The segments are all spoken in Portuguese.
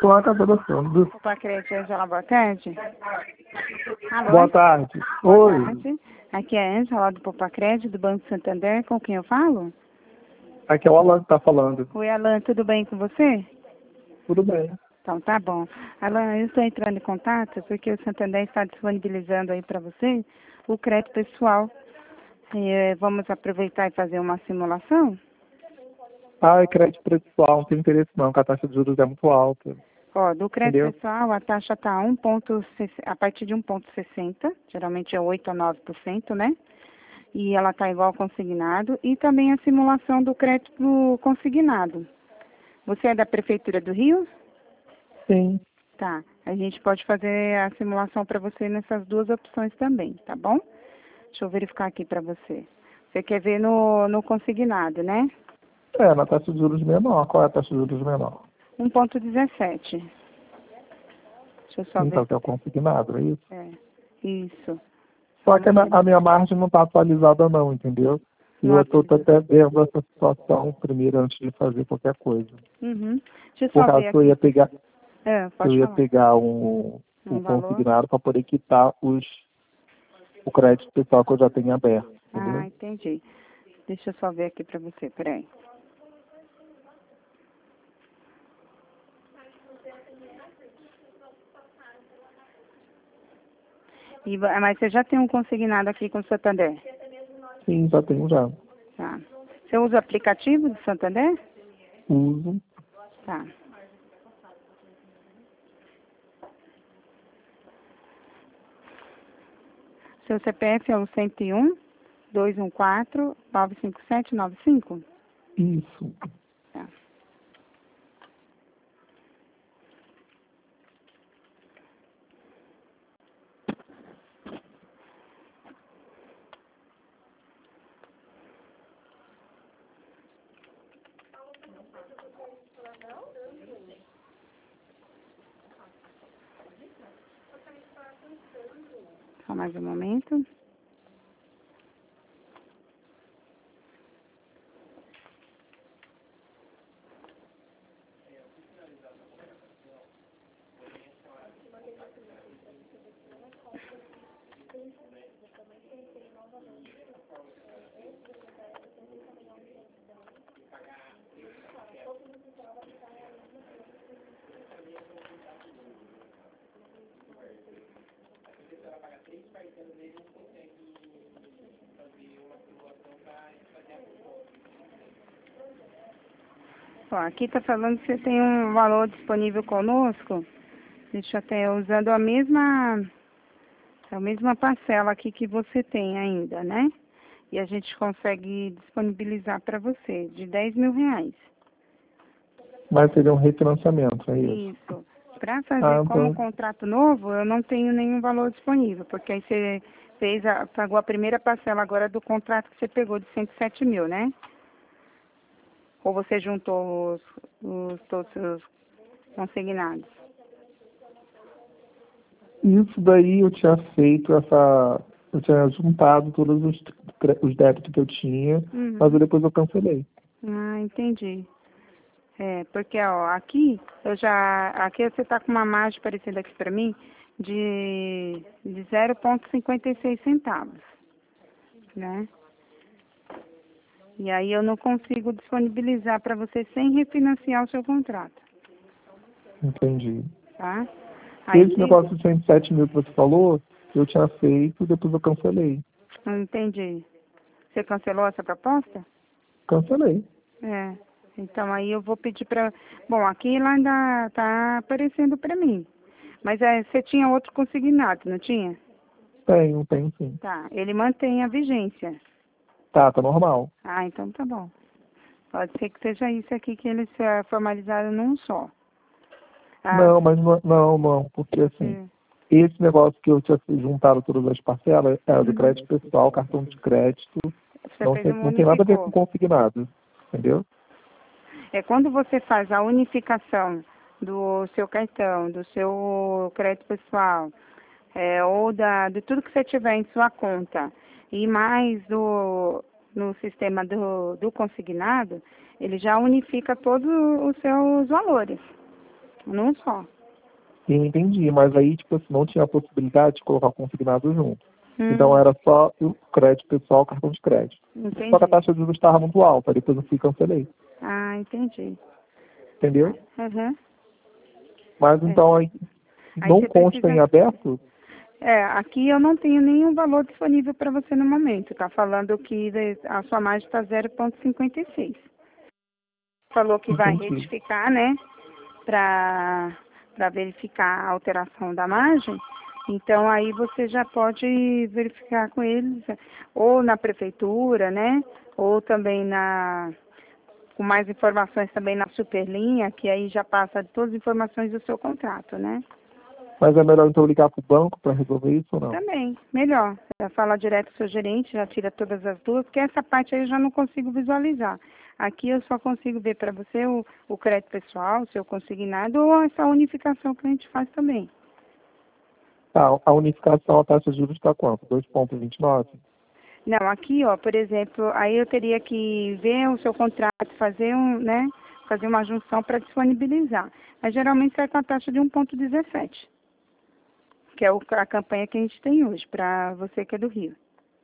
Tô na casa da Sandra. Popacred, Angela, boa tarde. Alô? Boa tarde. Boa Oi. tarde. Aqui é a Angela do Popacred, do Banco Santander. Com quem eu falo? Aqui é o Alan que tá falando. Oi, Alan, tudo bem com você? Tudo bem. Então, tá bom. Alan, eu estou entrando em contato porque o Santander está disponibilizando aí para você o crédito pessoal. Vamos aproveitar e fazer uma simulação? Ah, é crédito pessoal, não tem interesse não, porque a taxa de juros é muito alta. Ó, do crédito Entendeu? pessoal, a taxa está a partir de 1,60, geralmente é 8 a 9%, né? E ela está igual ao consignado. E também a simulação do crédito consignado. Você é da Prefeitura do Rio? Sim. Tá. A gente pode fazer a simulação para você nessas duas opções também, tá bom? Deixa eu verificar aqui para você. Você quer ver no consignado, né? É, na taxa de juros menor. Qual é a taxa de juros menor? 1,17. Deixa eu só ver. Então, que é o consignado, é isso? É, isso. Só que a minha margem não tá atualizada não, entendeu? E Não eu tô atualiza. até vendo essa situação primeiro antes de fazer qualquer coisa. Uhum. Deixa eu Por só causa ver que eu aqui. ia pegar, Pode falar. o Um valor? consignado para poder quitar o crédito pessoal que eu já tenho aberto, Ah, entendeu? entendi. Deixa eu só ver aqui para você, peraí. Mas você já tem um consignado aqui com o Santander? Sim, já tenho já. Tá. Você usa o aplicativo do Santander? Uso. Tá. Seu CPF é o 101-214-95795? Isso. Tá. Só mais um momento. Ó, aqui está falando que você tem um valor disponível conosco. Deixa eu até usando a mesma parcela aqui que você tem ainda, né? E a gente consegue disponibilizar para você de R$ 10.000. Mas seria um refinanciamento, é isso? Isso. Para fazer como Então, contrato novo, eu não tenho nenhum valor disponível, porque aí você pagou a primeira parcela agora do contrato que você pegou de 107 mil, né? Ou você juntou todos os seus consignados? isso daí eu tinha feito eu tinha juntado todos os débitos que eu tinha, mas Uhum. depois eu cancelei. Ah, entendi. Porque, ó, aqui você tá com uma margem parecida aqui para mim de 0,56 centavos, né? E aí eu não consigo disponibilizar para você sem refinanciar o seu contrato, Entendi. tá? Aí Esse negócio de 107 mil que você falou, eu tinha feito, depois eu cancelei. não entendi. Você cancelou essa proposta? Cancelei. É. Então aí eu vou pedir para... Bom, aqui ela ainda tá aparecendo para mim. Mas você tinha outro consignado, não tinha? Tenho sim. Tá. Ele mantém a vigência. Tá normal. Ah, então tá bom. Pode ser que seja isso aqui que eles formalizaram num só. Ah, Não, mas não, porque assim, você... esse negócio que eu tinha juntado todas as parcelas era do Uhum. crédito pessoal, cartão de crédito, Você fez uma não tem nada a ver com unificou. consignado, entendeu? Quando você faz a unificação do seu cartão, do seu crédito pessoal, ou de tudo que você tiver em sua conta, e mais no sistema do consignado, ele já unifica todos os seus valores. num só. Eu entendi, mas aí, tipo assim, não tinha a possibilidade de colocar o consignado junto. Então Hum, era só o crédito pessoal, cartão de crédito. Só que a entendi. taxa de juros estava muito alta, depois eu fui e cancelei. Ah, entendi. Entendeu? Uhum. Mas É. então aí Aí não você consta em precisa. aberto? Aqui eu não tenho nenhum valor disponível para você no momento. Tá falando que a sua margem está 0,56. Falou que vai Entendi. retificar, né? Para verificar a alteração da margem. Então aí você já pode verificar com eles, ou na prefeitura, né? Ou também com mais informações também na Superlinha, que aí já passa todas as informações do seu contrato, né? Mas é melhor então ligar para o banco para resolver isso ou não? Também, melhor. Já fala direto com o seu gerente, já tira todas as dúvidas, porque essa parte aí eu já não consigo visualizar. Aqui eu só consigo ver para você o crédito pessoal, o seu consignado, ou essa unificação que a gente faz também. Tá, a unificação, a taxa de juros está quanto? 2,29? Não, aqui, ó, por exemplo, aí eu teria que ver o seu contrato, fazer né, fazer uma junção para disponibilizar. Mas geralmente sai com a taxa de 1,17, que é a campanha que a gente tem hoje, para você que é do Rio.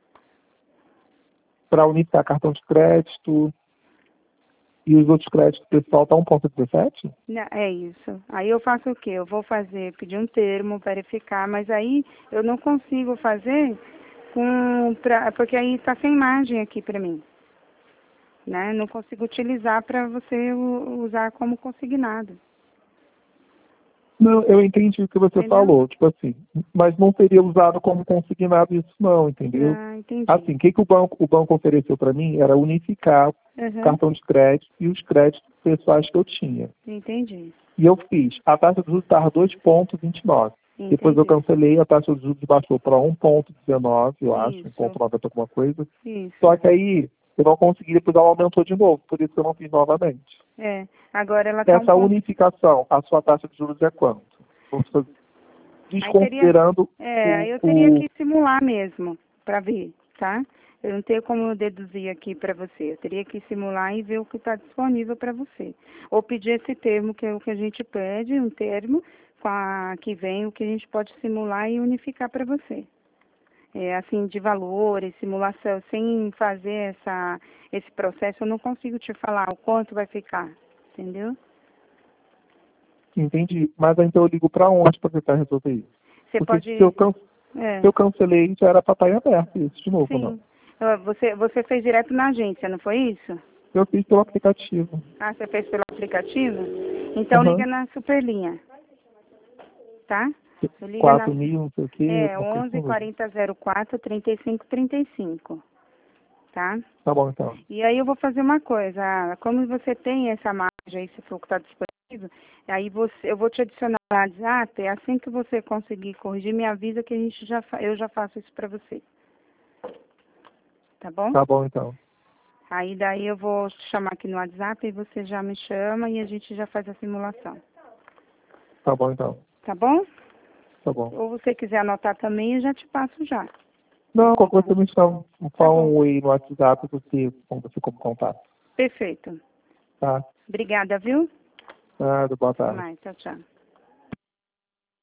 Para unificar cartão de crédito e os outros créditos pessoal tá 1,17? É isso. Aí eu faço o quê? Eu vou pedir um termo, verificar, mas aí eu não consigo fazer porque aí está sem margem aqui para mim, né? Não consigo utilizar para você usar como consignado, Não, eu entendi o que você entendeu? falou, tipo assim, mas não seria usado como consignado isso não, entendeu? Ah, entendi. Assim, o que o banco ofereceu para mim era unificar o Uhum, cartão de crédito e os créditos pessoais que eu tinha. entendi, E eu fiz. A taxa de juros estava 2,29. Depois eu entendi. cancelei, a taxa de juros baixou para 1,19, eu acho, Isso, 1,90 alguma coisa. isso. Só que aí eu não consegui, depois ela aumentou de novo, por isso que eu não fiz novamente. Agora ela está um Essa ponto. unificação, a sua taxa de juros é quanto? Aí teria, Desconsiderando aí o, eu teria o... que simular mesmo, para ver, tá? Eu não tenho como deduzir aqui para você. Eu teria que simular e ver o que está disponível para você. Ou pedir esse termo, que é o que a gente pede, um termo que vem o que a gente pode simular e unificar para você. Assim, de valores, simulação, sem fazer esse processo, eu não consigo te falar o quanto vai ficar, entendeu? Entendi. Mas então eu ligo para onde para tentar resolver isso? Você Porque se pode. eu, can... É, se eu cancelei, já era para estar em aberto isso de novo, não? sim. Você fez direto na agência, não foi isso? Eu fiz pelo aplicativo. Ah, você fez pelo aplicativo? Então liga Aham. na Superlinha, tá? Liga 4.000, não sei o quê, uma coisa 11 assim mesmo. 40 04 35 35, tá? Tá bom, então. E aí eu vou fazer uma coisa, como você tem essa margem aí, se for o que está disponível, aí eu vou te adicionar no WhatsApp, assim que você conseguir corrigir, me avisa que eu já faço isso para você, tá bom? Tá bom, então. Aí daí eu vou te chamar aqui no WhatsApp e você já me chama e a gente já faz a simulação, Tá bom, então. tá bom? Tá bom. Ou você quiser anotar também, eu já te passo já. Não, qualquer coisa me chama, Tá fala bom. um oi no WhatsApp, você como contato. Perfeito. Tá? Obrigada, viu? Nada, boa Até tarde. mais. Tchau, tchau.